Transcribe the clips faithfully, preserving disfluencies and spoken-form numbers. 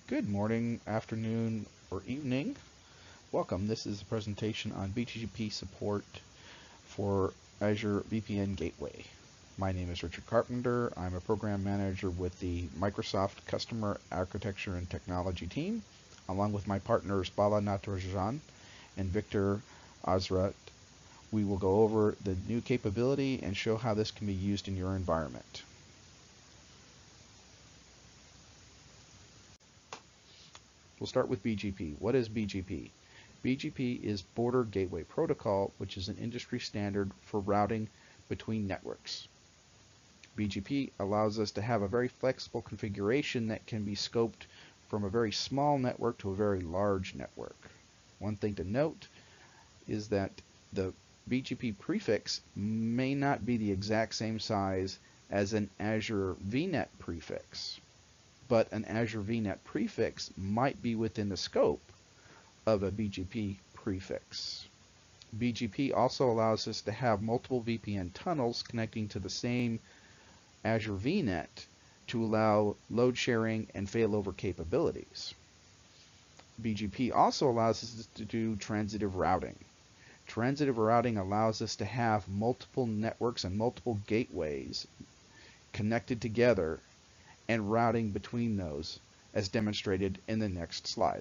Good morning, afternoon, or evening. Welcome. This is a presentation on B G P support for Azure V P N Gateway. My name is Richard Carpenter. I'm a program manager with the Microsoft Customer Architecture and Technology team, along with my partners Bala Natarajan and Victor Azrat. We will go over the new capability and show how this can be used in your environment. We'll start with B G P. What is B G P? B G P is Border Gateway Protocol, which is an industry standard for routing between networks. B G P allows us to have a very flexible configuration that can be scoped from a very small network to a very large network. One thing to note is that the B G P prefix may not be the exact same size as an Azure V NET prefix, but an Azure V NET prefix might be within the scope of a B G P prefix. B G P also allows us to have multiple V P N tunnels connecting to the same Azure V NET to allow load sharing and failover capabilities. B G P also allows us to do transitive routing. Transitive routing allows us to have multiple networks and multiple gateways connected together and routing between those, as demonstrated in the next slide.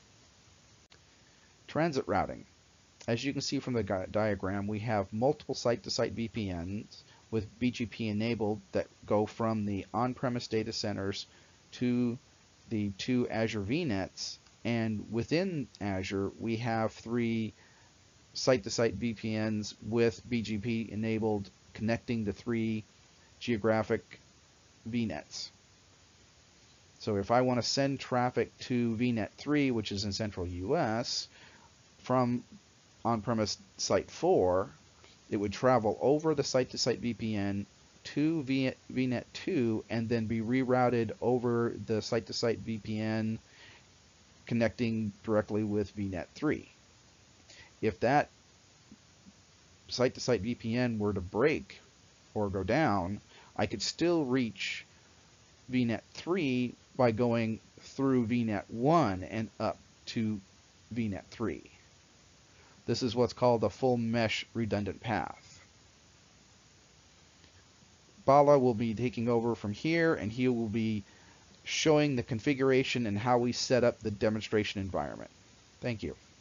Transit routing. As you can see from the diagram, we have multiple site-to-site V P Ns with B G P enabled that go from the on-premise data centers to the two Azure V NETs, and within Azure we have three site-to-site V P Ns with B G P enabled connecting the three geographic V NETs. So if I want to send traffic to V NET three, which is in central U S, from on-premise site four, it would travel over the site-to-site V P N to V NET two and then be rerouted over the site-to-site V P N connecting directly with V NET three. If that site-to-site V P N were to break or go down, I could still reach V NET three by going through V NET one and up to V NET three. This is what's called a full mesh redundant path. Bala will be taking over from here, and he will be showing the configuration and how we set up the demonstration environment. Thank you.